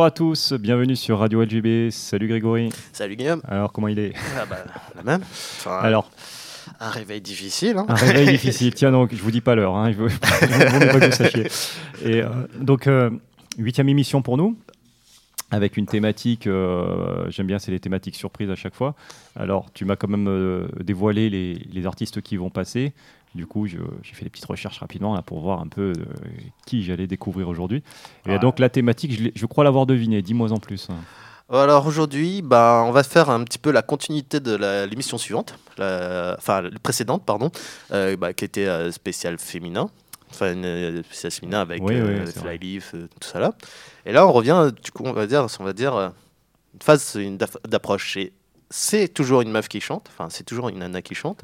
à tous, bienvenue sur Radio LGB. Salut Grégory. Salut Guillaume. Alors comment il est ? La même. Enfin, Alors, un réveil difficile. un réveil difficile. Tiens donc, je vous dis pas l'heure, hein, je veux pas que vous sachiez. Et donc, 8e émission pour nous, avec une thématique, j'aime bien, c'est les thématiques surprises à chaque fois. Alors, tu m'as quand même dévoilé les artistes qui vont passer. Du coup, j'ai fait des petites recherches rapidement là, pour voir un peu qui j'allais découvrir aujourd'hui. Et donc, la thématique, je crois l'avoir devinée. Dis-moi en plus. Alors aujourd'hui, on va faire un petit peu la continuité de l'émission suivante, précédente, pardon, qui était spéciale féminin. Enfin, une spéciale féminin avec Flyleaf, tout ça là. Et là, on revient, du coup, on va dire une phase d'approche. C'est toujours une meuf qui chante, enfin, c'est toujours une nana qui chante.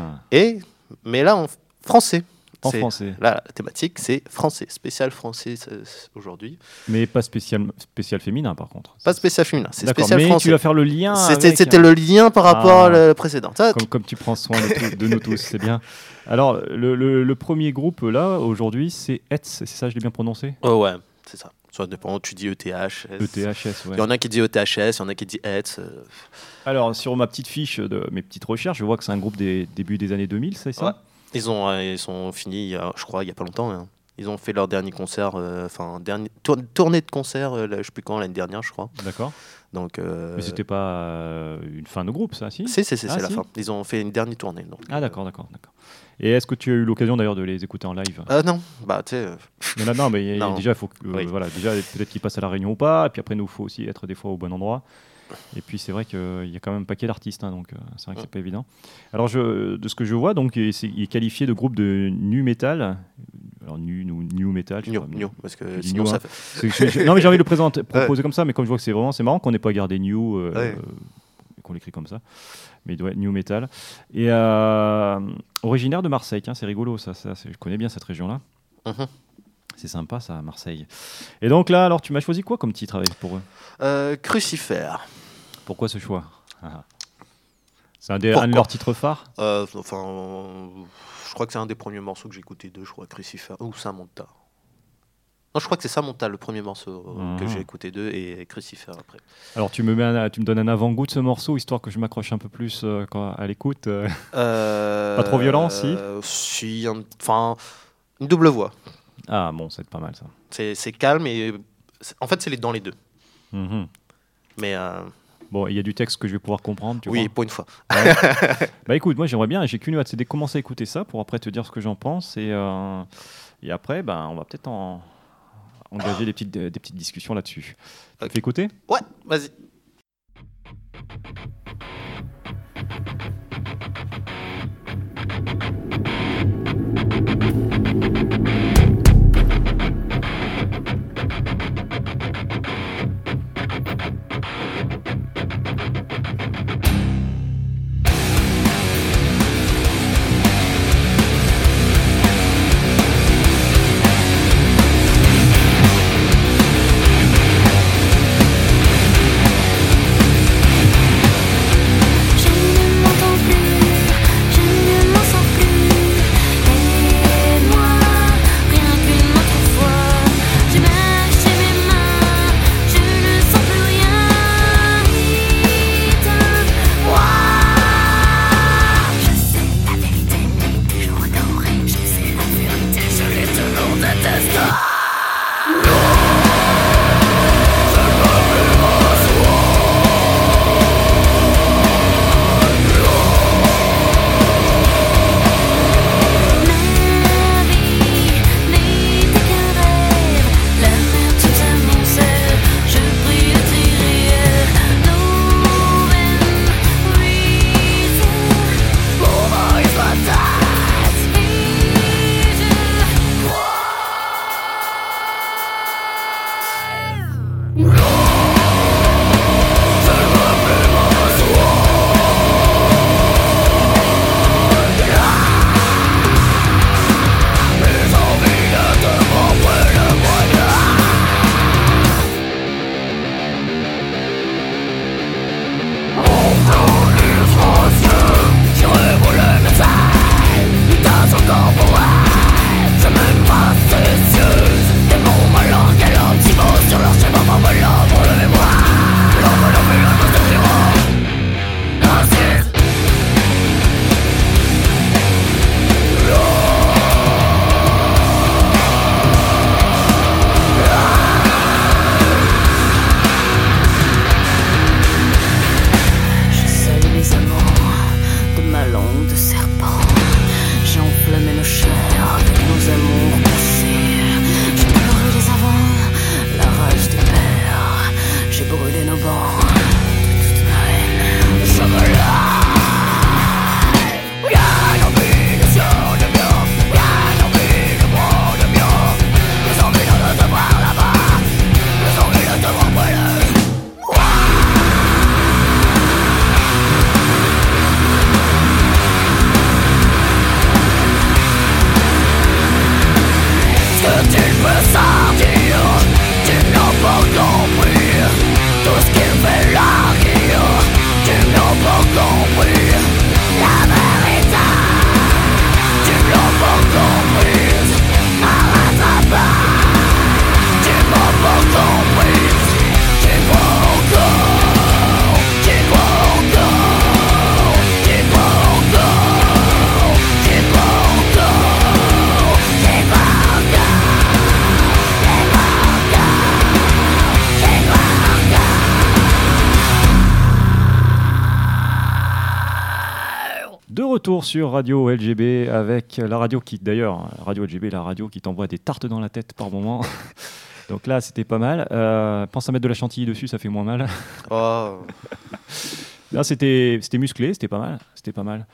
Mais là, en français. Français. Là, la thématique, c'est français, spécial français aujourd'hui. Mais pas spécial féminin, par contre. Pas spécial féminin, c'est D'accord, spécial mais français. tu vas faire le lien C'était le lien par rapport à la précédente. Comme tu prends soin de nous tous, c'est bien. Alors, le premier groupe, là, aujourd'hui, c'est ETS, c'est ça, je l'ai bien prononcé ? Oh ouais, c'est ça. Ça dépend, tu dis ETHS. ETHS, ouais. Il y en a qui disent ETHS, il y en a qui disent ETS. Alors, sur ma petite fiche de mes petites recherches, je vois que c'est un groupe des débuts des années 2000, c'est ça ? Ouais. Ils sont finis, je crois, il n'y a pas longtemps. Hein. Ils ont fait leur dernier concert, tournée de concert, je ne sais plus quand, l'année dernière, je crois. D'accord. Donc, mais c'était pas une fin de groupe, ça, si ? C'est la fin. Ils ont fait une dernière tournée. Donc, d'accord. Et est-ce que tu as eu l'occasion d'ailleurs de les écouter en live ? Non, tu sais. Non, mais déjà, il faut déjà peut-être qu'ils passent à la Réunion ou pas, et puis après, nous, il faut aussi être des fois au bon endroit. Et puis c'est vrai qu'il y a quand même un paquet d'artistes, donc c'est vrai que c'est pas évident. Alors de ce que je vois, donc il est qualifié de groupe de nu metal. Alors new metal. New, parce que sinon ça fait. Non mais j'ai envie de le proposer comme ça, mais comme je vois que c'est marrant qu'on n'ait pas gardé new, qu'on l'écrit comme ça. Mais ouais, new metal. Et originaire de Marseille, c'est rigolo ça. Je connais bien cette région-là. C'est sympa ça, Marseille. Et donc là, alors tu m'as choisi quoi comme titre pour eux ? Crucifère. Pourquoi ce choix ? C'est un de leurs titres phares ? Je crois que c'est un des premiers morceaux que j'ai écouté d'eux, je crois, Crucifère. Ou Samantha. Non, je crois que c'est Samantha, le premier morceau que j'ai écouté d'eux, et Crucifère après. Alors tu me donnes un avant-goût de ce morceau, histoire que je m'accroche un peu plus à l'écoute. Pas trop violent, si ? Si, une double voix. Ah bon, c'est pas mal ça. C'est calme et en fait c'est dans les deux. Mais bon, il y a du texte que je vais pouvoir comprendre. Oui, pour une fois. Ouais. Écoute, moi j'aimerais bien, j'ai qu'une hâte, c'est de commencer à écouter ça pour après te dire ce que j'en pense et après, on va peut-être engager des petites discussions là-dessus. Okay. Tu fais écouter ? Ouais, vas-y. De retour sur Radio LGB avec la radio qui, d'ailleurs, Radio LGB, la radio qui t'envoie des tartes dans la tête par moment. Donc là, c'était pas mal. Pense à mettre de la chantilly dessus, ça fait moins mal. Oh. Là, c'était musclé, c'était pas mal. C'était pas mal.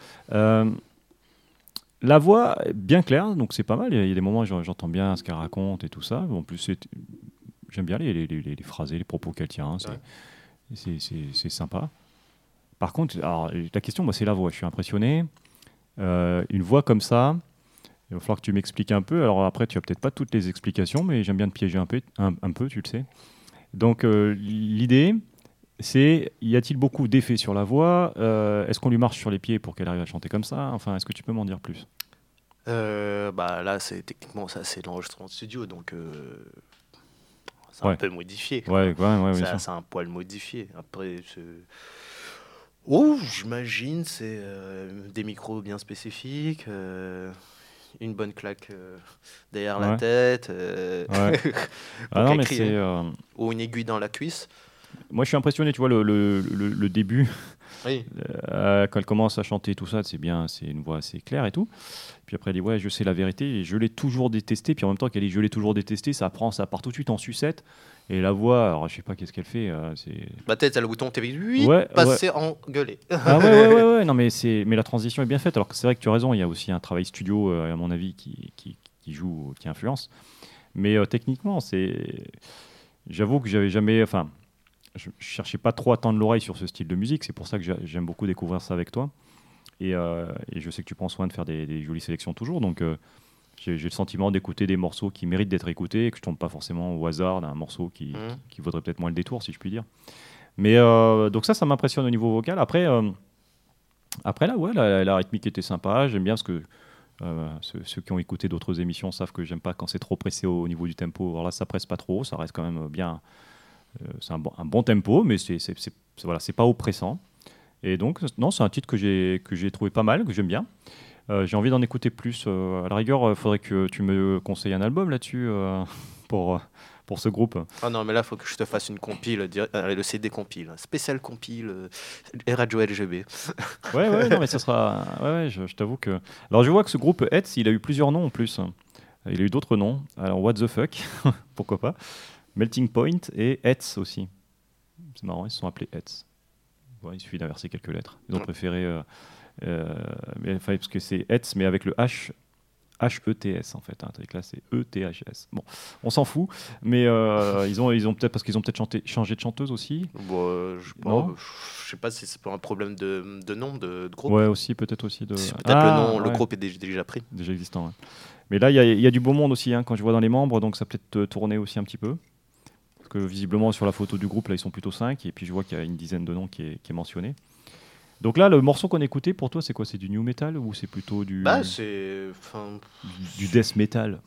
La voix est bien claire, donc c'est pas mal. Il y a des moments où j'entends bien ce qu'elle raconte et tout ça. En plus, j'aime bien les phrasés, les propos qu'elle tient. C'est sympa. Par contre, alors, la question, moi, c'est la voix. Je suis impressionné. Une voix comme ça, il va falloir que tu m'expliques un peu. Alors après, tu as peut-être pas toutes les explications, mais j'aime bien te piéger un peu, tu le sais. Donc l'idée, c'est, y a-t-il beaucoup d'effets sur la voix? Est-ce qu'on lui marche sur les pieds pour qu'elle arrive à chanter comme ça? Enfin, est-ce que tu peux m'en dire plus? Là, techniquement, ça, c'est l'enregistrement de studio, donc c'est un peu modifié. Ouais, c'est un poil modifié. Après, j'imagine, c'est des micros bien spécifiques, une bonne claque derrière la tête, non, mais c'est, ou une aiguille dans la cuisse. Moi, je suis impressionné, tu vois, le début, Oui. quand elle commence à chanter tout ça, c'est bien, c'est une voix assez claire et tout. Puis après, elle dit, ouais, je sais la vérité, et je l'ai toujours détesté. Puis en même temps qu'elle dit, je l'ai toujours détesté, ça part tout de suite en sucette. Et la voix, alors je sais pas qu'est-ce qu'elle fait. Ma tête, elle a le bouton TV8, passer en gueuler. Ah ouais, non, mais la transition est bien faite. Alors que c'est vrai que tu as raison, il y a aussi un travail studio, à mon avis, qui joue, qui influence. Mais techniquement, j'avoue que j'avais jamais. Enfin, je cherchais pas trop à tendre l'oreille sur ce style de musique. C'est pour ça que j'aime beaucoup découvrir ça avec toi. Et je sais que tu prends soin de faire des jolies sélections toujours. Donc, j'ai le sentiment d'écouter des morceaux qui méritent d'être écoutés et que je tombe pas forcément au hasard d'un morceau qui vaudrait peut-être moins le détour, si je puis dire. Mais donc ça m'impressionne au niveau vocal. Après là, ouais, la rythmique était sympa. J'aime bien ce que ceux qui ont écouté d'autres émissions savent que j'aime pas quand c'est trop pressé au niveau du tempo. Alors là, ça presse pas trop, ça reste quand même bien. C'est un bon tempo, mais c'est pas oppressant. Et donc, non, c'est un titre que j'ai trouvé pas mal, que j'aime bien. J'ai envie d'en écouter plus. À la rigueur, il faudrait que tu me conseilles un album là-dessus pour ce groupe. Ah non, mais là, il faut que je te fasse une compile, le CD compile, spécial compile, Radio LGB. Ouais, non, mais ça sera. Ouais, je t'avoue que. Alors, je vois que ce groupe Hetz, il a eu plusieurs noms en plus. Il a eu d'autres noms. Alors, What the Fuck, pourquoi pas. Melting Point et Hetz aussi. C'est marrant, ils se sont appelés Hetz. Ouais, il suffit d'inverser quelques lettres. Ils ont préféré. Parce que c'est Hetz, mais avec le H. H-E-T-S en fait, hein. Là c'est E-T-H-S. Bon, on s'en fout, mais ils ont peut-être parce qu'ils ont peut-être changé de chanteuse aussi. Bon, je sais pas si c'est pour un problème de nom de groupe. Ouais, aussi peut-être aussi peut-être le groupe est déjà pris. Déjà existant. Ouais. Mais là il y a du beau monde aussi, hein, quand je vois dans les membres, donc ça peut-être tourner aussi un petit peu. Parce que visiblement sur la photo du groupe là ils sont plutôt 5 et puis je vois qu'il y a une dizaine de noms qui est mentionné. Donc là, le morceau qu'on écoutait, pour toi, c'est quoi? C'est du new metal ou c'est plutôt du death metal?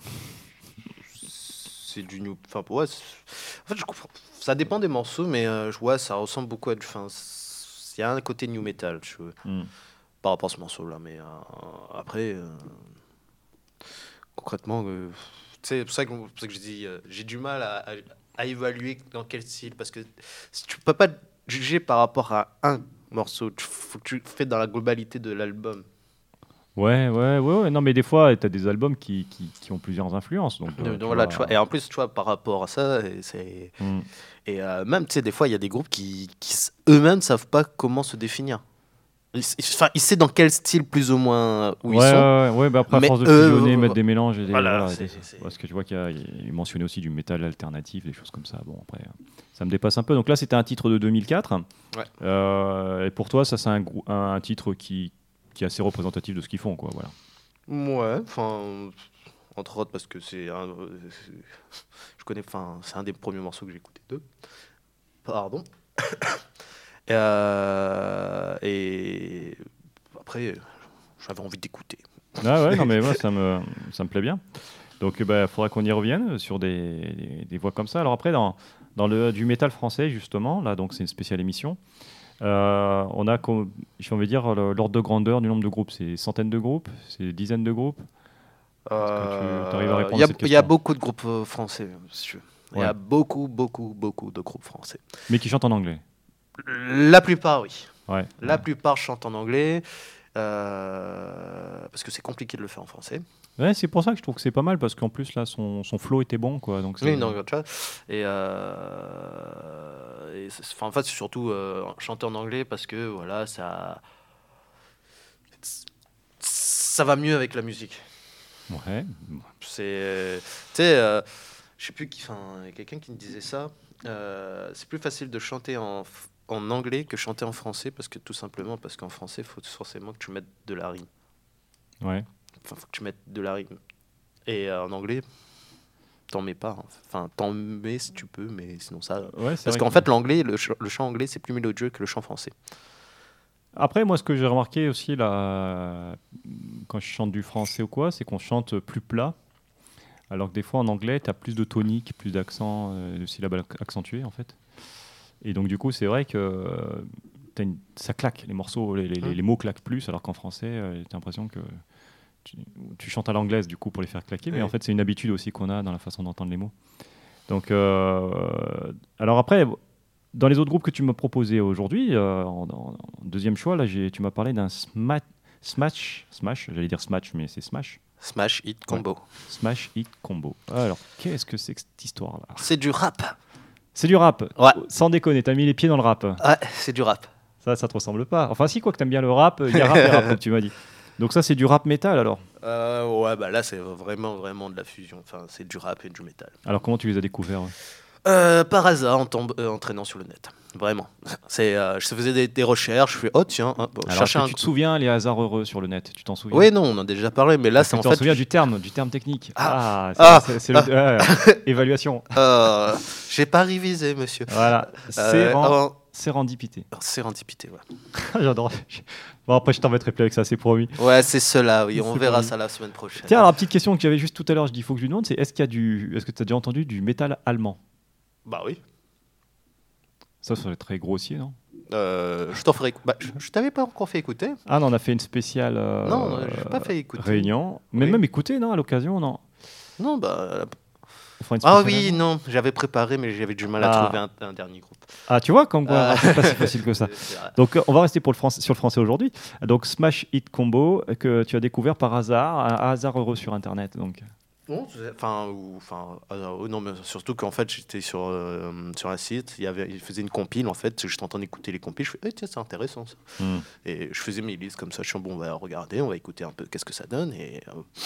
C'est du new... Enfin, ouais, en fait, je comprends. Ça dépend des morceaux, mais ça ressemble beaucoup à du... Il y a un côté new metal, par rapport à ce morceau-là. Mais après, concrètement, c'est pour ça que je dis, j'ai du mal à évaluer dans quel style, parce que tu peux pas juger par rapport à un morceau, faut que tu fais dans la globalité de l'album. Ouais. Non, mais des fois, tu as des albums qui ont plusieurs influences. Donc, voilà, tu vois. Et en plus, tu vois, par rapport à ça, et même, tu sais, des fois, il y a des groupes qui eux-mêmes ne savent pas comment se définir. Ils savent dans quel style, plus ou moins, où ils sont. Ouais, bah après, à force de fusionner, mettre des mélanges. Parce que tu vois qu'il mentionnait aussi du métal alternatif, des choses comme ça. Bon, après, ça me dépasse un peu. Donc là, c'était un titre de 2004. Ouais. Et pour toi, ça, c'est un titre qui est assez représentatif de ce qu'ils font, quoi. Voilà. Ouais, entre autres parce que je connais, c'est un des premiers morceaux que j'ai écouté d'eux. Pardon. Et après, j'avais envie d'écouter. Ah ouais, non mais moi ça me plaît bien. Donc il faudra qu'on y revienne sur des voix comme ça. Alors après dans du métal français justement, là donc c'est une spéciale émission. On a, j'ai envie de dire, l'ordre de grandeur du nombre de groupes. C'est centaines de groupes, c'est dizaines de groupes. Est-ce que tu arrives à répondre à cette question? Il y a beaucoup de groupes français, monsieur. Il y a beaucoup de groupes français. Mais qui chantent en anglais? La plupart, oui. Ouais. La plupart chantent en anglais. Parce que c'est compliqué de le faire en français. Ouais, c'est pour ça que je trouve que c'est pas mal, parce qu'en plus, là, son flow était bon, quoi. Donc Oui, non, tu vois. Et en fait, c'est surtout chanter en anglais parce que voilà, ça va mieux avec la musique. Ouais. C'est, tu sais, je sais plus qui, enfin, il y a quelqu'un qui me disait ça. C'est plus facile de chanter en anglais que chanter en français parce qu'en français, il faut forcément que tu mettes de la rime. Ouais. Enfin, faut que tu mettes de la rime. Et en anglais, t'en mets pas. Enfin, t'en mets si tu peux, mais sinon ça. Ouais, parce qu'en fait, l'anglais, le chant anglais, c'est plus mélodieux que le chant français. Après, moi, ce que j'ai remarqué aussi, là, quand je chante du français ou quoi, c'est qu'on chante plus plat. Alors que des fois, en anglais, tu as plus de tonique, plus d'accent, de syllabes accentuées, en fait. Et donc, du coup, c'est vrai que ça claque. Les morceaux, les mots claquent plus, alors qu'en français, tu as l'impression que tu chantes à l'anglaise, du coup, pour les faire claquer. Mais en fait, c'est une habitude aussi qu'on a dans la façon d'entendre les mots. Donc, alors après, dans les autres groupes que tu m'as proposés aujourd'hui, en deuxième choix, là, tu m'as parlé d'un Smash, j'allais dire Smash, mais c'est Smash. Smash Hit Combo. Ouais. Smash Hit Combo. Alors, qu'est-ce que c'est que cette histoire-là ? C'est du rap. C'est du rap. Ouais. Sans déconner, t'as mis les pieds dans le rap. Ouais, c'est du rap. Ça te ressemble pas. Enfin, si, quoi que t'aimes bien le rap, il y a rap et rap, comme tu m'as dit. Donc ça, c'est du rap métal, alors ? Ouais, bah là, c'est vraiment de la fusion. Enfin, c'est du rap et du métal. Alors, comment tu les as découverts ? Par hasard, en traînant sur le net. Vraiment. Je faisais des recherches, je fais tiens. Alors, tu te souviens les hasards heureux sur le net ? Tu t'en souviens ? Oui, non, on en a déjà parlé, mais là, c'est en fait. Tu t'en souviens du terme technique ? C'est évaluation. J'ai pas révisé, monsieur. Voilà. Sérendipité. Sérendipité, ouais. J'adore. Bon, après, je t'embêterai plus avec ça, c'est promis. Ouais, c'est cela, oui. On verra ça la semaine prochaine. Tiens, alors, petite question que j'avais juste tout à l'heure, je dis, il faut que je lui demande, c'est est-ce que tu as déjà entendu du métal allemand ? Bah oui. Ça serait très grossier, non ? Je t'en ferai. Je t'avais pas encore fait écouter. Ah non, on a fait une spéciale non, je n'ai pas fait écouter. Réunion. Mais même écouter, non, à l'occasion, non ? Non, bah. Ah oui, non, j'avais préparé, mais j'avais du mal à trouver un dernier groupe. Ah, tu vois, comme quoi, c'est pas si facile que ça. Donc, on va rester sur le français aujourd'hui. Donc, Smash Hit Combo, que tu as découvert par hasard, un hasard heureux sur Internet. Donc. Non, mais surtout qu'en fait, j'étais sur un site, il faisait une compile, en fait, je t'entends écouter les compiles, je fais, tiens, c'est intéressant ça. Et je faisais mes listes comme ça, je suis bon, on va regarder, on va écouter un peu qu'est-ce que ça donne. Et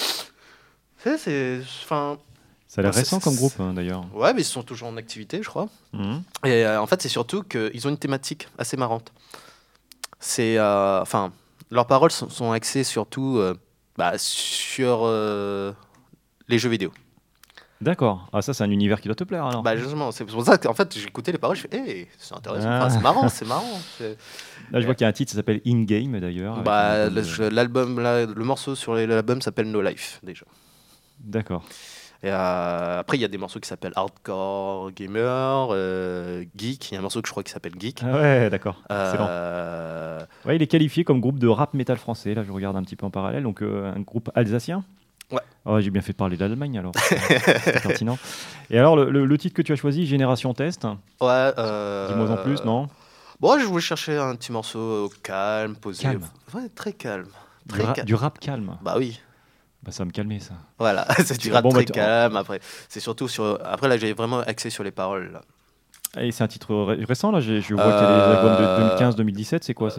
ça a l'air récent comme groupe, d'ailleurs. Ouais, mais ils sont toujours en activité, je crois. Et en fait, c'est surtout qu'ils ont une thématique assez marrante. C'est, leurs paroles sont axées surtout sur les jeux vidéo. D'accord. Ah, ça, c'est un univers qui doit te plaire, alors. Bah, justement, c'est pour ça qu'en fait, j'écoutais les paroles, je fais, c'est intéressant, c'est marrant, c'est marrant. Là, je vois qu'il y a un titre qui s'appelle In Game, d'ailleurs. Bah, l'album, le morceau sur l'album s'appelle No Life, déjà. D'accord. Et après, il y a des morceaux qui s'appellent Hardcore Gamer, Geek. Il y a un morceau que je crois qui s'appelle Geek. Ah ouais, d'accord. Excellent. Ouais, il est qualifié comme groupe de rap métal français. Là, je regarde un petit peu en parallèle. Donc, un groupe alsacien. Ouais. Oh, j'ai bien fait de parler d'Allemagne, alors. C'est pertinent. Et alors, le titre que tu as choisi, Génération Test. Ouais. Dis-moi en plus, non ? Bon, je voulais chercher un petit morceau calme, posé. Calme. Ouais, très calme. Du rap calme. Bah oui. Bah, ça va me calmer, ça. Voilà, c'est du rap très calme. Après, c'est surtout après, là, j'ai vraiment axé sur les paroles. Là. Et c'est un titre récent, là. Je vois qu'il y a des albums de 2015-2017. C'est quoi ça,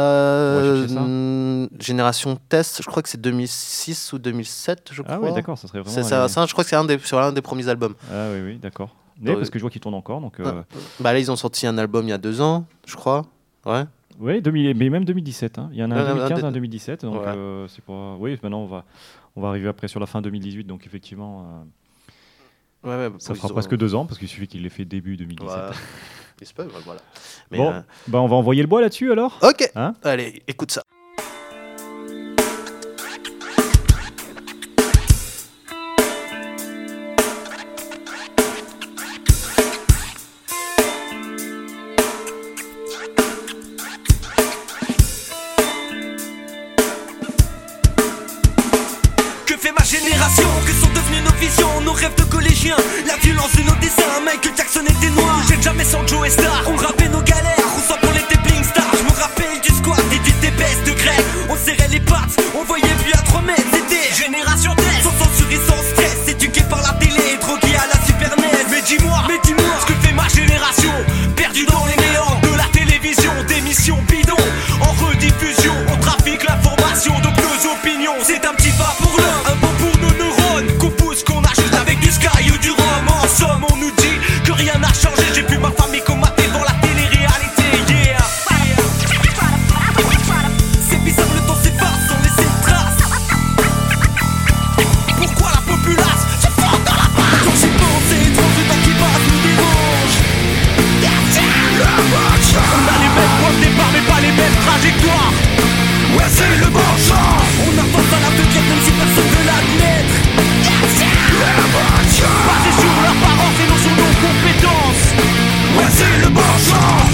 Génération Test, je crois que c'est 2006 ou 2007, je crois. Ah oui, d'accord, ça serait vraiment... ça, je crois que c'est sur l'un des premiers albums. Ah oui, d'accord. Mais parce que je vois qu'il tourne encore, donc... Bah là, ils ont sorti un album il y a 2 ans, je crois. Ouais. Oui, mais même 2017. Hein. Il y en a un 2015 et un 2017. Donc, c'est pas... Oui, maintenant, on va arriver après sur la fin 2018. Donc, effectivement, ça fera presque 2 ans, parce qu'il suffit qu'il l'ait fait début 2017. Ouais. Voilà. Mais bon, on va envoyer le bois là-dessus, alors. Ok, allez, écoute ça. Génération, que sont devenues nos visions, nos rêves de collégiens, la violence de nos dessins. Michael Jackson était noir, j'ai jamais sans Joe Star. On rappait nos galères, on s'en pour les Bling Stars. Je me rappelle du squat et du TPS de Greg. On s'est bidon. En rediffusion, on trafique l'information de nos opinions. C'est un petit pas pour l'un, un bon pour nos neurones. Qu'on pousse, qu'on ajoute avec du sky ou du rhum. En somme, on nous dit que rien n'a changé. J'ai vu ma famille commater devant la télé-réalité. Yeah. C'est bizarre, le temps s'efface sans laisser de traces. Pourquoi la populace se fond dans la base? Quand j'y pense, c'est étrange, le temps qui passe nous dérange. On a les mêmes points de départ mais pas les mêmes trajectoires. Ouais, c'est le bon genre. On avance à l'aveuglette même si personne veut l'admettre. Basé sur l'apparence et non sur nos compétences. Ouais, c'est le bon genre.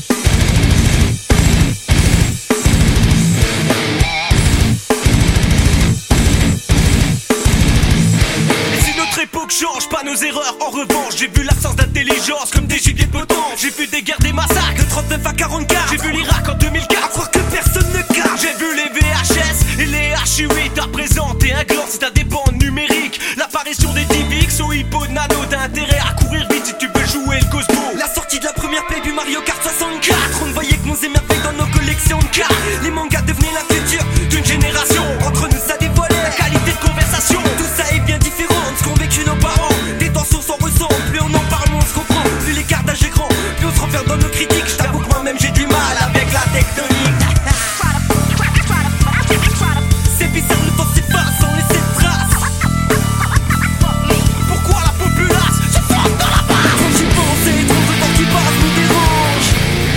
Et si notre époque change, pas nos erreurs. En revanche, j'ai vu l'absence d'intelligence comme des gibiers potents. J'ai vu des guerres, des massacres de 39 à 44. J'ai vu l'Irak en 2004, à croire que personne ne capte. J'ai vu les VHS et les H8 à présenter un gland, c'est un des bandes numériques. L'apparition des DivX au hippo de nano. T'as intérêt à courir vite si tu veux jouer le Cosmo. La sortie de la première play du Mario Kart 64. On ne voyait que nos émerveilles dans nos collections de cartes. Les mangas devenaient la culture d'une génération. Entre nous ça dévoilait la qualité de conversation. Tout ça est bien différent de ce qu'ont vécu nos parents. Des tensions s'en ressentent, plus on en parle, moins on se comprend. Plus l'écart d'âge est grand, plus on se renferme dans nos critiques. Je t'avoue que moi-même j'ai du mal avec la tectonique. C'est bizarre, le temps s'efface sans laisser de traces. Pourquoi la populace se fond dans la base? Quand j'y pense, c'est étrange, le temps qui passe nous dérange.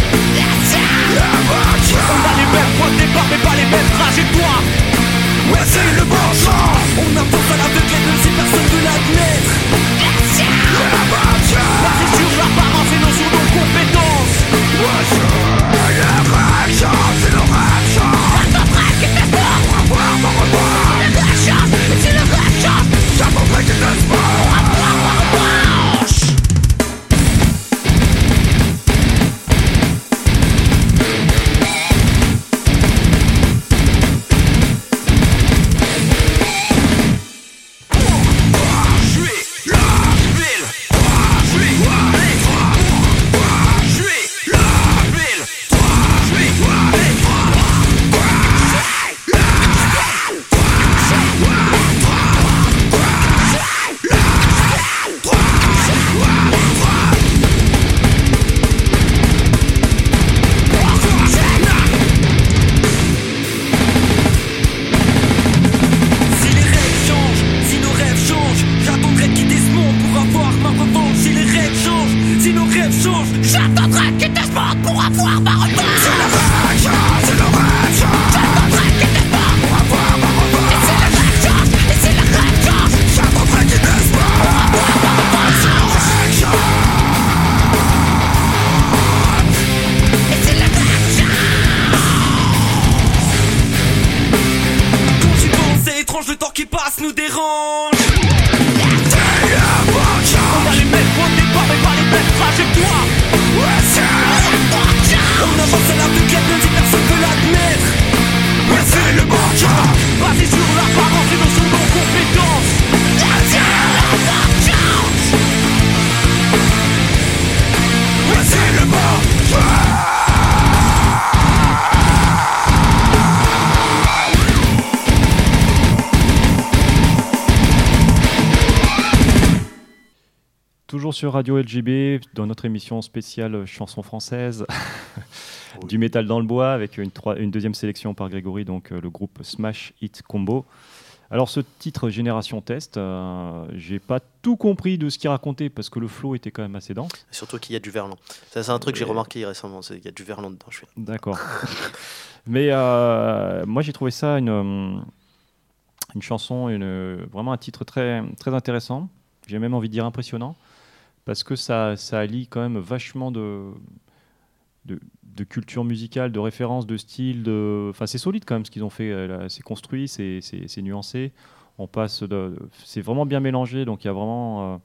On a les mêmes points de départ mais pas les mêmes trajectoires. Ouais, c'est le bon genre. On avance à l'aveuglette même si personne veut l'admettre. Basé sur l'apparence et non sur nos compétences. Ouais, c'est le rap genre, c'est le rap genre. Y'a ton frère qui fait sport pour avoir mon revoir. C'est le rap genre, c'est le rap genre. Y'a ton frère qui fait sport pour avoir mon revanche. Le temps qui passe nous dérange. On a les mêmes points de départ mais pas les mêmes trajectoires. On avance à l'aveuglette même si personne veut l'admettre. Ouais, c'est le bon genre. Basé sur l'apparence et non sur nos compétences. Ouais, c'est le bon genre. Toujours sur Radio LGB, dans notre émission spéciale chansons françaises, du métal dans le bois, avec une deuxième sélection par Grégory, donc le groupe Smash Hit Combo. Alors ce titre Génération Test, j'ai pas tout compris de ce qu'il racontait, parce que le flow était quand même assez dense. Surtout qu'il y a du verlan. Ça, c'est un truc que j'ai remarqué récemment, il y a du verlan dedans. D'accord. Mais moi j'ai trouvé ça une chanson, vraiment un titre très, très intéressant, j'ai même envie de dire impressionnant, parce que ça allie quand même vachement de culture musicale, de références, de style. Enfin, c'est solide quand même ce qu'ils ont fait. C'est construit, c'est nuancé. C'est vraiment bien mélangé, donc il y a vraiment...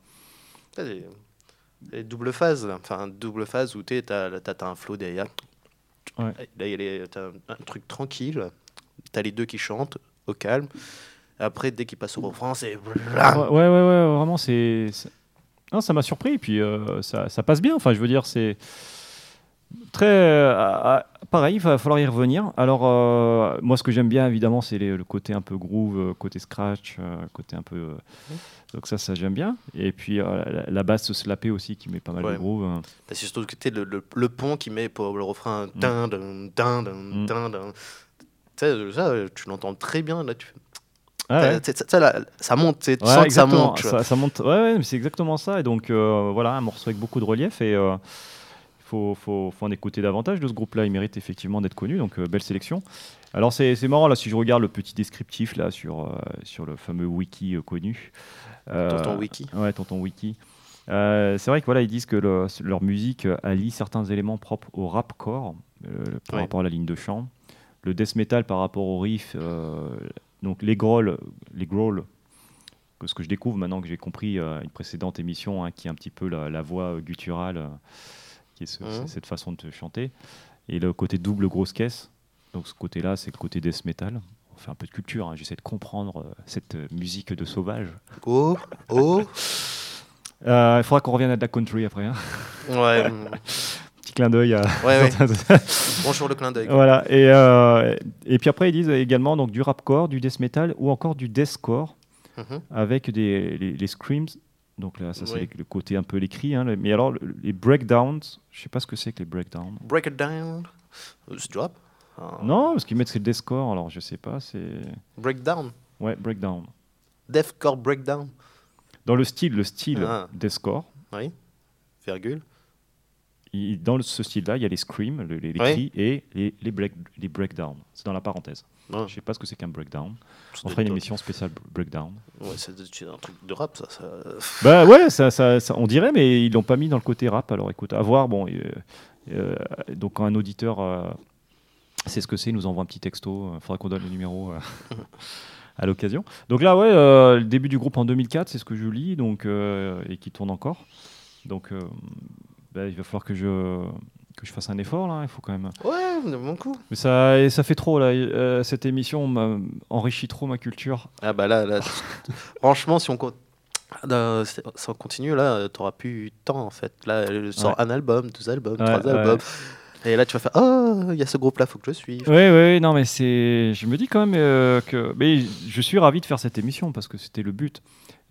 Les doubles phases, enfin double phase où t'as un flow derrière. Ouais. Là, t'as un truc tranquille. T'as les deux qui chantent au calme. Après, dès qu'ils passent au refrain, c'est... Ouais, vraiment, c'est... Non, ça m'a surpris, puis ça passe bien. Enfin, je veux dire, Pareil, il va falloir y revenir. Alors, moi, ce que j'aime bien, évidemment, c'est le côté un peu groove, côté scratch, côté un peu. Donc ça j'aime bien. Et puis la basse se slapper aussi, qui met pas mal de groove. C'est surtout le pont qui met pour le refrain. Dun, dun, dun, dun, dun, dun. Ça, tu l'entends très bien là. Ça monte, tu sens que ça monte. Ça monte. Ouais, mais c'est exactement ça. Et donc voilà, un morceau avec beaucoup de relief et. Faut en écouter davantage de ce groupe-là. Il mérite effectivement d'être connu, donc belle sélection. Alors c'est marrant là, si je regarde le petit descriptif là sur le fameux wiki connu. Tonton Wiki. Ouais, Tonton Wiki. C'est vrai que voilà, ils disent que leur musique allie certains éléments propres au rapcore par rapport à la ligne de chant, le death metal par rapport au riff, donc les growls, ce que je découvre maintenant que j'ai compris une précédente émission, qui est un petit peu la voix gutturale. Qui est cette façon de chanter, et le côté double grosse caisse, donc ce côté-là c'est le côté death metal. On fait un peu de culture, j'essaie de comprendre cette musique de sauvage. Il faudra qu'on revienne à de la country après. Ouais. Petit clin d'œil. Bonjour le clin d'œil. Voilà, et puis après ils disent également donc, du rapcore, du death metal ou encore du deathcore, avec les screams. Donc là, ça c'est le côté un peu l'écrit. Mais alors, les breakdowns, je ne sais pas ce que c'est que les breakdowns. Break it down. C'est du rap Non, parce qu'ils mettent c'est le deathcore, alors je ne sais pas. Breakdown. Ouais, breakdown. Deathcore breakdown. Dans le style deathcore. Oui. Virgule. Dans ce style-là, il y a les screams, les cris, et les breakdowns. C'est dans la parenthèse. Je ne sais pas ce que c'est qu'un breakdown. On fera une émission spéciale breakdown. Ouais, c'est un truc de rap, ça. Bah ouais, ça, on dirait, mais ils l'ont pas mis dans le côté rap. Alors écoute, à voir. Bon, donc quand un auditeur sait ce que c'est, il nous envoie un petit texto. Il faudra qu'on donne le numéro à l'occasion. Donc là, le début du groupe en 2004, c'est ce que je lis, donc et qui tourne encore. Donc il va falloir que je fasse un effort là, il faut quand même. Ouais, mon coup. Mais ça fait trop là. Cette émission enrichit trop ma culture. Ah bah là franchement, si on continue là, t'auras plus de temps en fait. Là, elle sort un album, 2 albums, 3 albums. Et là, tu vas faire il y a ce groupe là, faut que je suive. Oui, non mais je me dis quand même que je suis ravi de faire cette émission parce que c'était le but.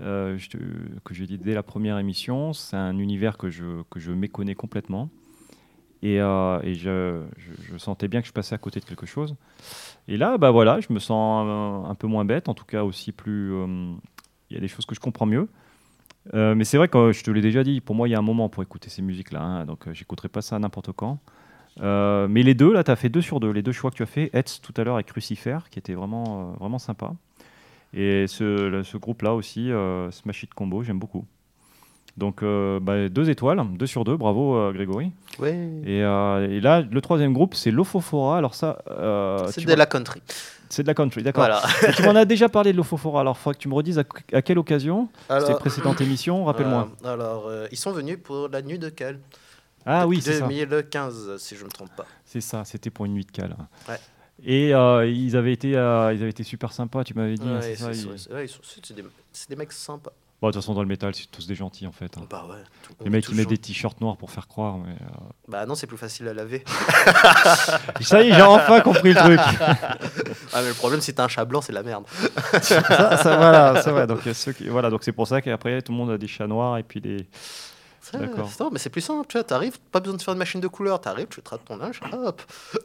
Que j'ai dit dès la première émission, c'est un univers que je méconnais complètement. Et je sentais bien que je passais à côté de quelque chose. Et là, voilà, je me sens un peu moins bête, en tout cas aussi plus... Il y a des choses que je comprends mieux. Mais c'est vrai que je te l'ai déjà dit, pour moi, il y a un moment pour écouter ces musiques-là. Donc, j'écouterai pas ça n'importe quand. Mais les deux, là, tu as fait 2 sur 2. Les 2 choix que tu as fait, Hetz tout à l'heure et Crucifer, qui étaient vraiment, vraiment sympas. Et ce groupe-là aussi, Smash It Combo, j'aime beaucoup. Donc 2 étoiles, 2 sur 2, bravo Grégory. Ouais. Et là, le 3e groupe, c'est Lofofora. Alors ça, c'est de la country. C'est de la country, d'accord. Voilà. Tu m'en as déjà parlé de Lofofora. Alors il faudra que tu me redises à quelle occasion. C'était une précédente émission, rappelle-moi. Ils sont venus pour la nuit de Cal. Ah oui, c'est ça. 2015, si je ne me trompe pas. C'est ça, c'était pour une nuit de Cal. Ouais. Et ils avaient été super sympas, tu m'avais dit. Ouais, c'est des mecs sympas. Bon, de toute façon, dans le métal, c'est tous des gentils en fait. Bah ouais. Les mecs qui mettent des t-shirts noirs pour faire croire. Mais Bah non, c'est plus facile à laver. Ça y est, j'ai enfin compris le truc. Mais le problème, si t'as un chat blanc, c'est la merde. Voilà, c'est vrai. Donc, donc c'est pour ça qu'après, tout le monde a des chats noirs et puis des. D'accord. Non, mais c'est plus simple. Tu vois, t'arrives, pas besoin de faire une machine de couleur. T'arrives, tu traites ton linge, hop.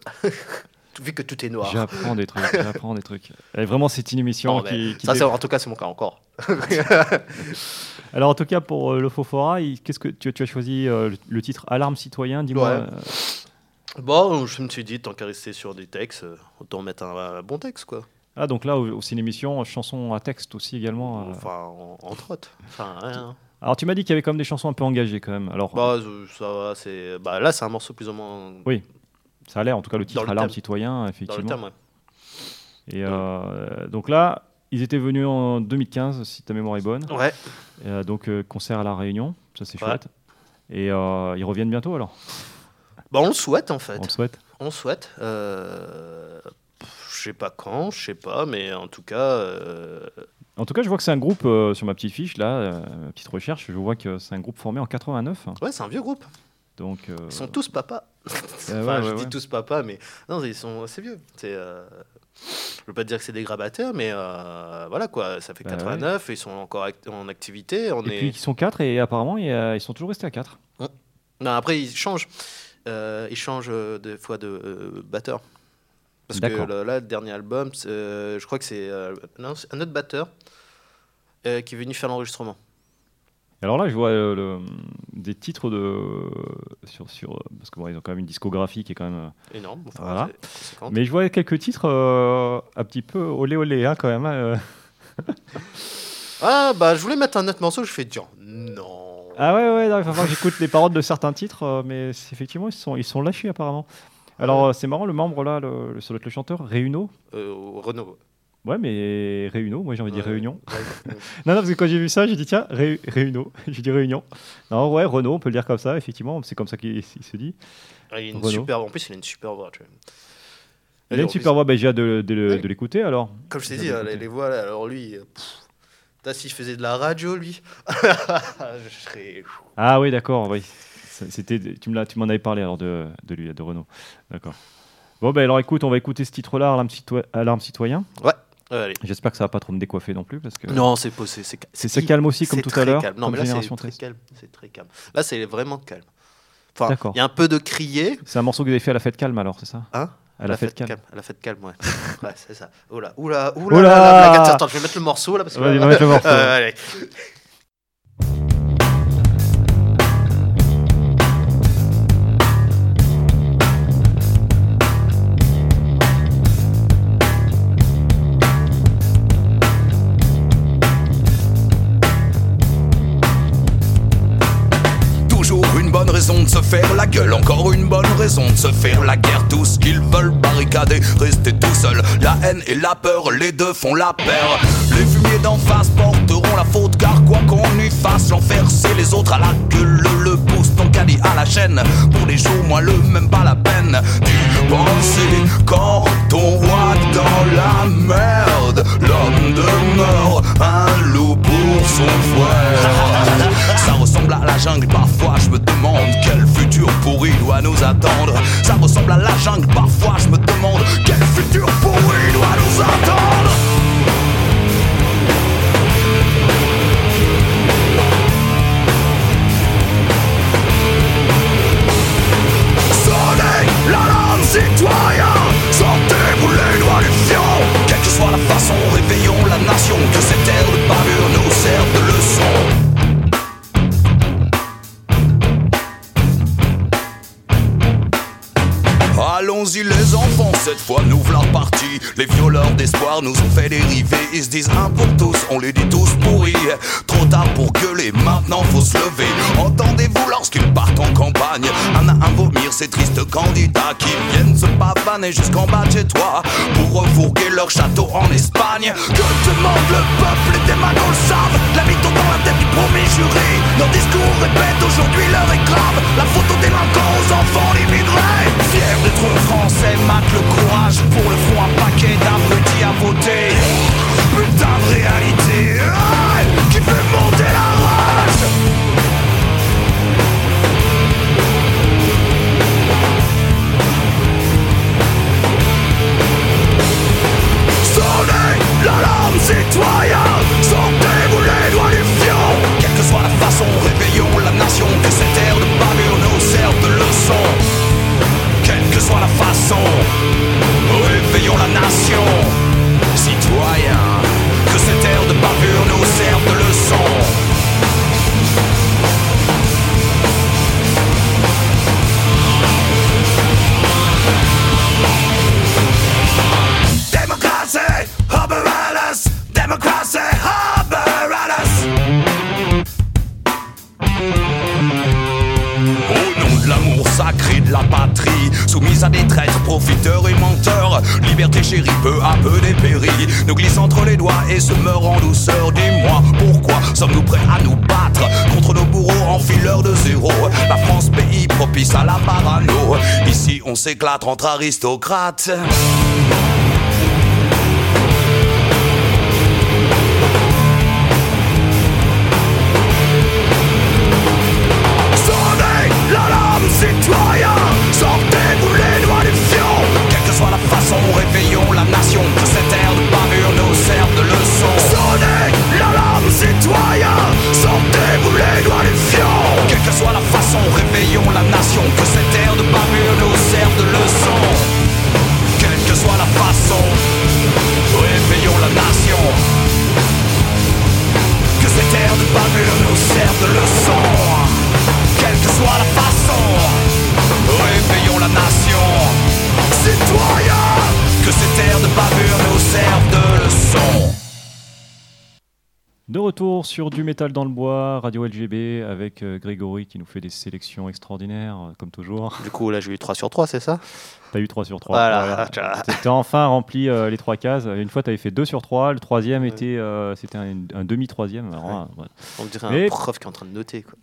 Vu que tout est noir. J'apprends des trucs. Et vraiment, c'est une émission qui en tout cas, c'est mon cas encore. Alors, en tout cas, pour Lofofora, qu'est-ce que tu as choisi le titre Alarme citoyen, dis-moi. Ouais. Bon, je me suis dit, tant qu'à rester sur des textes, autant mettre un bon texte, quoi. Ah, donc là, c'est une émission chanson à texte aussi également. Enfin, entre autres. Enfin, rien. Alors, tu m'as dit qu'il y avait quand même des chansons un peu engagées, quand même. Alors, ça va, c'est... là, c'est un morceau plus ou moins... Oui. Ça a l'air, en tout cas, le titre Alarme citoyen, effectivement. Dans le thème, ouais. Et donc là, ils étaient venus en 2015, si ta mémoire est bonne. Ouais. Et donc, concert à La Réunion, ça c'est chouette. Et ils reviennent bientôt, alors? On le souhaite, en fait. On le souhaite. Je sais pas quand, je sais pas, mais en tout cas... En tout cas, je vois que c'est un groupe, sur ma petite fiche, là, ma petite recherche, je vois que c'est un groupe formé en 89. Ouais, c'est un vieux groupe. Donc, Ils sont tous papas. Je dis tous papas, mais non, ils sont assez vieux. Je veux pas dire que c'est des grabataires, mais voilà quoi, ça fait 89, ils sont encore en activité. Puis ils sont 4 et apparemment ils sont toujours restés à 4. Non, après ils changent des fois de batteur. Parce que là, le dernier album, je crois que c'est un autre batteur qui est venu faire l'enregistrement. Alors là, je vois des titres sur parce que ils ont quand même une discographie qui est quand même énorme. Voilà. Mais je vois quelques titres un petit peu olé olé quand même. Je voulais mettre un autre morceau, je fais dire non. Ah ouais, il va falloir que j'écoute les paroles de certains titres, mais effectivement ils sont lâchés apparemment. Alors c'est marrant, le membre là, ça doit être le chanteur Réuno. Renaud. Ouais, mais Réuno, moi j'ai envie de dire Réunion. Non, parce que quand j'ai vu ça, j'ai dit tiens, Réuno, j'ai dit Réunion. Non, ouais, Renaud, on peut le dire comme ça, effectivement, c'est comme ça qu'il se dit. En plus, il a une super voix. Il a une super voix, j'ai hâte de l'écouter alors. Comme je t'ai dit, les voix, là, alors lui, si je faisais de la radio, lui, je serais. Ah oui, d'accord, oui. Tu m'en avais parlé alors de lui, de Renaud. D'accord. Bon, alors écoute, on va écouter ce titre-là, Alarme Citoyen. Ouais. Allez. J'espère que ça va pas trop me décoiffer non plus parce que non, c'est calme aussi comme tout à l'heure. Non, mais là c'est très calme. Là c'est vraiment calme. Enfin, d'accord. Il y a un peu de crier. C'est un morceau que vous avez fait à la fête calme alors, c'est ça? Hein? À la fête calme. À la fête calme, ouais. Ouais, c'est ça. Oula. Attends, je vais mettre le morceau là parce que. Vas-y, mettre le morceau. Allez. Raison de se faire la gueule, encore une bonne raison de se faire la guerre. Tout ce qu'ils veulent barricader, rester tout seul. La haine et la peur, les deux font la paire. Les fumiers d'en face porteront la faute, car quoi qu'on y fasse, l'enfer c'est les autres à la gueule. Le pouce, ton caddie à la chaîne. Pour les jours moelleux, même pas la peine d'y penser. Quand on voit dans la merde, l'homme demeure un loup pour son frère. Ça ressemble à la jungle, parfois je me demande quel futur pourri doit nous attendre. Ça ressemble à la jungle, parfois je me demande quel futur pourri doit nous attendre. Sonnez l'alarme citoyen, sortez-vous les doigts du fion. Quelle que soit la façon, réveillons la nation, que cette ère de bavure nous serve de leçon. Allons-y les enfants, cette fois nous v'là partis. Les violeurs d'espoir nous ont fait dériver. Ils se disent un pour tous, on les dit tous pourris. Trop tard pour gueuler, maintenant faut se lever. Entendez-vous lorsqu'ils partent en campagne, un à un vomir ces tristes candidats qui viennent se pavaner jusqu'en bas de chez toi pour refourguer leur château en Espagne. Que demande le peuple, les démagogues le savent. La mytho dans la tête du premier jury. Nos discours répètent aujourd'hui l'heure est grave. La faute aux délinquants, aux enfants, l'immigré. Fier d'être français, mate le courage. Pour le front un paquet d'abrutis à voter. Putain de réalité qui fait monter la rage. Sonnez l'alarme citoyen, sortez-vous les doigts du fion. Quelle que soit la façon, réveillons la nation. Que cette ère de bavure nous serve de leçon. Quelle que soit la façon, réveillons la nation. Citoyens, que cette ère de bavure nous serve de leçon. Democracy, apparatus. Democracy, apparatus. Au nom de l'amour sacré de la patrie, soumise à des traîtres, profiteurs et menteurs, liberté chérie peu à peu dépérit, nous glisse entre les doigts et se meurt en douceur. Dis-moi, pourquoi sommes-nous prêts à nous battre contre nos bourreaux en fileur de zéro? La France, pays propice à la parano, ici on s'éclate entre aristocrates. De retour sur Du Métal dans le Bois, Radio LGB, avec Grégory qui nous fait des sélections extraordinaires, comme toujours. Du coup, là, j'ai eu 3 sur 3, c'est ça? T'as eu 3 sur 3. Voilà. T'as enfin rempli les 3 cases. Une fois, t'avais fait 2 sur 3. Le troisième était, c'était un demi-troisième. Alors, ouais. On dirait un prof qui est en train de noter, quoi.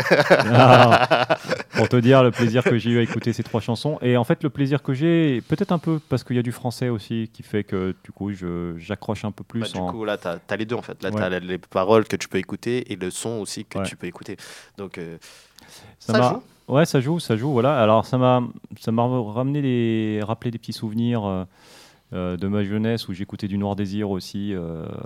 Pour te dire le plaisir que j'ai eu à écouter ces 3 chansons. Et en fait, le plaisir que j'ai, peut-être un peu parce qu'il y a du français aussi, qui fait que du coup, j'accroche un peu plus. Du coup, là, t'as les deux, en fait. Là, t'as les paroles que tu peux écouter et le son aussi que tu peux écouter. Donc, ça joue. Ouais, ça joue, voilà. Alors, ça m'a rappelé des petits souvenirs de ma jeunesse où j'écoutais du Noir Désir aussi.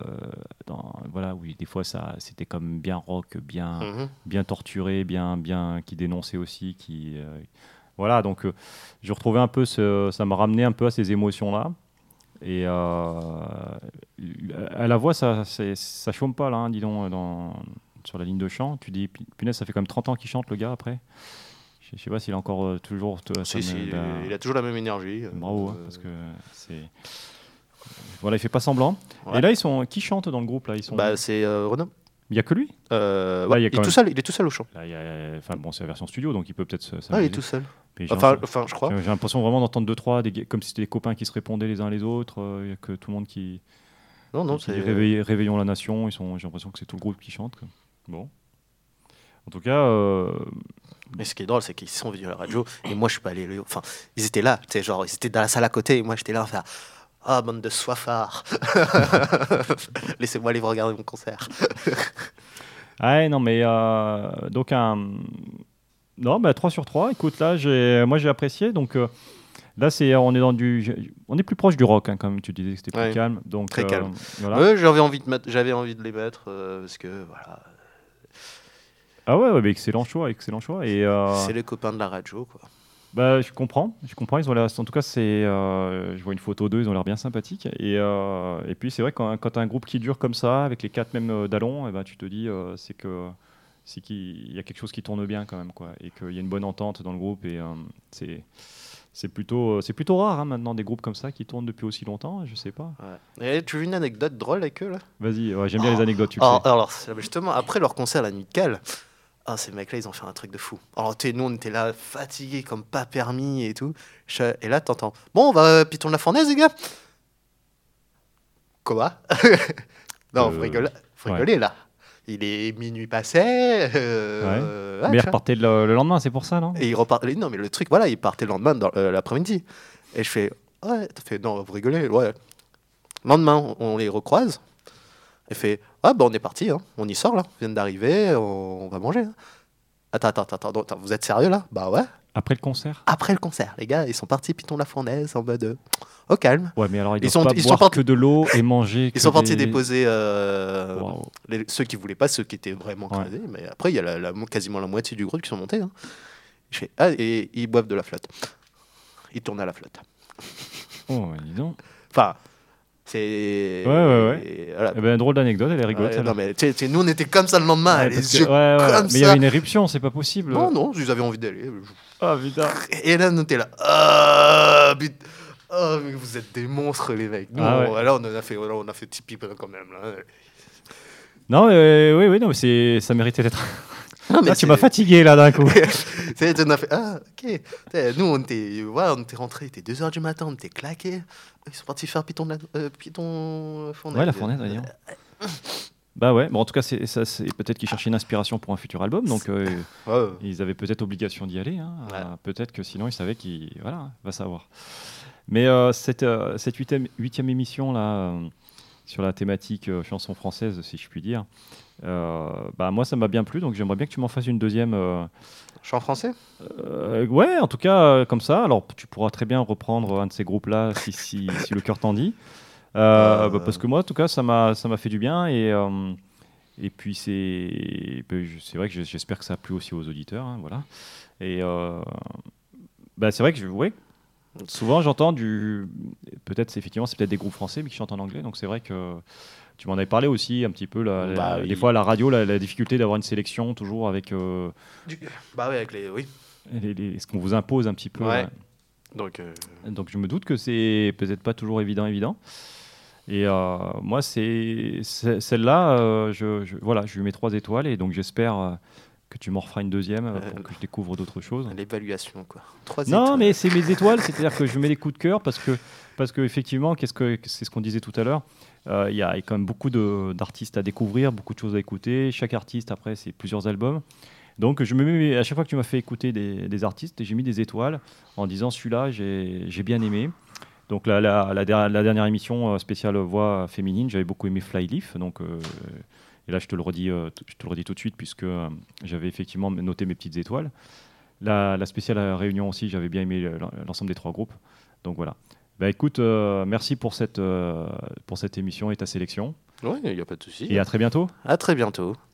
Voilà, oui, des fois, c'était comme bien rock, bien torturé, bien qui dénonçait aussi, voilà. Donc, je retrouvais un peu ça m'a ramené un peu à ces émotions-là. Et à la voix, ça chôme pas là, hein, dis donc, sur la ligne de chant. Tu dis, punaise, ça fait comme 30 ans qu'il chante, le gars, après. Je sais pas s'il a encore toujours. Il a toujours la même énergie. Bravo, parce que c'est. Voilà, il fait pas semblant. Ouais. Et là, qui chante dans le groupe là, c'est Renaud. Il y a que lui. Il est tout seul au chant. Là, c'est la version studio, donc il peut peut-être. Il est tout seul. Je crois. J'ai l'impression vraiment d'entendre 2-3, comme si c'était des copains qui se répondaient les uns les autres. Il y a que tout le monde qui. Non, c'est. Réveillons la nation. J'ai l'impression que c'est tout le groupe qui chante. Quoi. Bon. En tout cas. Mais ce qui est drôle, c'est qu'ils sont venus à la radio et moi je suis pas allé. Enfin, ils étaient là, tu sais, genre ils étaient dans la salle à côté et moi j'étais là à faire bande de soifards. Laissez-moi aller regarder mon concert. Non, mais donc non, 3 sur 3. Écoute, là, moi j'ai apprécié. Donc là, on est plus proche du rock, hein, comme tu disais que c'était plus calme. Donc très calme. Voilà. J'avais envie de les mettre parce que voilà. Ah ouais, mais excellent choix. Et c'est les copains de la radio, quoi. Je comprends. Ils ont l'air, en tout cas, je vois une photo d'eux, ils ont l'air bien sympathiques. Et puis c'est vrai que quand tu as un groupe qui dure comme ça, avec les 4 mêmes dallons, tu te dis c'est qu'il y a quelque chose qui tourne bien quand même, quoi, et qu'il y a une bonne entente dans le groupe. Et c'est plutôt rare, hein, maintenant, des groupes comme ça qui tournent depuis aussi longtemps. Je sais pas. Ouais. Et tu veux une anecdote drôle avec eux là? Vas-y, j'aime bien les anecdotes. Tu le sais. Alors justement, après leur concert à la Nickel. Ces mecs-là, ils ont fait un truc de fou. Alors, nous, on était là, fatigués comme pas permis et tout. Et là, t'entends, bon, on va piton de la fournaise, les gars. Quoi? Non, faut rigoler, là. Il est minuit passé. Mais il repartait le lendemain, c'est pour ça, non? Et il repartait. Non, mais le truc, voilà, il partait le lendemain, dans l'après-midi. Et je fais, non, vous rigolez, ouais. Le lendemain, on les recroise. Elle fait on est parti, hein. On y sort là, on vient d'arriver, on va manger. Hein. Attends, vous êtes sérieux là? Bah ouais. Après le concert, les gars, ils sont partis piton de la fournaise en mode au calme. Ouais, mais alors ils sont boire que de l'eau et manger. Ils sont partis déposer ceux qui voulaient pas, ceux qui étaient vraiment crasés. Mais après, il y a quasiment la moitié du groupe qui sont montés. Hein. Je fais et ils boivent de la flotte. Ils tournent à la flotte. Oh, dis donc. Enfin. C'est. Ouais. Voilà. Drôle d'anecdote, elle est rigolote. Non, mais nous, on était comme ça le lendemain, les yeux comme ça. Mais il y avait une éruption, c'est pas possible. Non, ils avaient envie d'aller. Putain. Et là, on était là. Mais vous êtes des monstres, les mecs. Nous, là, on a fait petit pipe quand même. Là. Non, non, mais ça méritait d'être. Tu m'as fatigué là d'un coup. On a fait, ok. Nous, on était rentrés, il était 2h du matin, on était claqués. Ils sont partis faire piton fournaise. Ouais, la fournaise, d'ailleurs. Bon, en tout cas, c'est peut-être qu'ils cherchaient une inspiration pour un futur album, donc ils avaient peut-être obligation d'y aller. Hein. Peut-être que sinon, ils savaient va savoir. Mais cette 8e émission là. Sur la thématique chanson française, si je puis dire. Moi, ça m'a bien plu, donc j'aimerais bien que tu m'en fasses une deuxième. Chant français ? Ouais, en tout cas, comme ça. Alors, tu pourras très bien reprendre un de ces groupes-là si le cœur t'en dit. Parce que moi, en tout cas, ça m'a fait du bien. Et puis, c'est vrai que j'espère que ça a plu aussi aux auditeurs. Hein, voilà. Et c'est vrai que souvent, j'entends c'est peut-être des groupes français, mais qui chantent en anglais. Donc, c'est vrai que tu m'en avais parlé aussi un petit peu. Des fois, à la radio, la difficulté d'avoir une sélection, toujours avec. Avec les. Oui. Ce qu'on vous impose un petit peu. Ouais. Donc, je me doute que c'est peut-être pas toujours évident. Et moi, celle-là, voilà, je lui mets 3 étoiles et donc j'espère que tu m'en referas une deuxième pour que je découvre d'autres choses. L'évaluation, quoi. 3 Non, étoiles. mais c'est mes étoiles, c'est-à-dire que je mets les coups de cœur parce que effectivement, c'est ce qu'on disait tout à l'heure. Il y a quand même beaucoup d'artistes à découvrir, beaucoup de choses à écouter. Chaque artiste, après, c'est plusieurs albums. Donc, à chaque fois que tu m'as fait écouter des artistes, j'ai mis des étoiles en disant celui-là, j'ai bien aimé. Donc, la dernière émission spéciale voix féminine, j'avais beaucoup aimé Flyleaf. Donc, et là, je te le redis tout de suite, puisque j'avais effectivement noté mes petites étoiles. La spéciale réunion aussi, j'avais bien aimé l'ensemble des 3 groupes. Donc, voilà. Bah, écoute, merci pour cette émission et ta sélection. Oui, il n'y a pas de souci. Et à très bientôt. À très bientôt.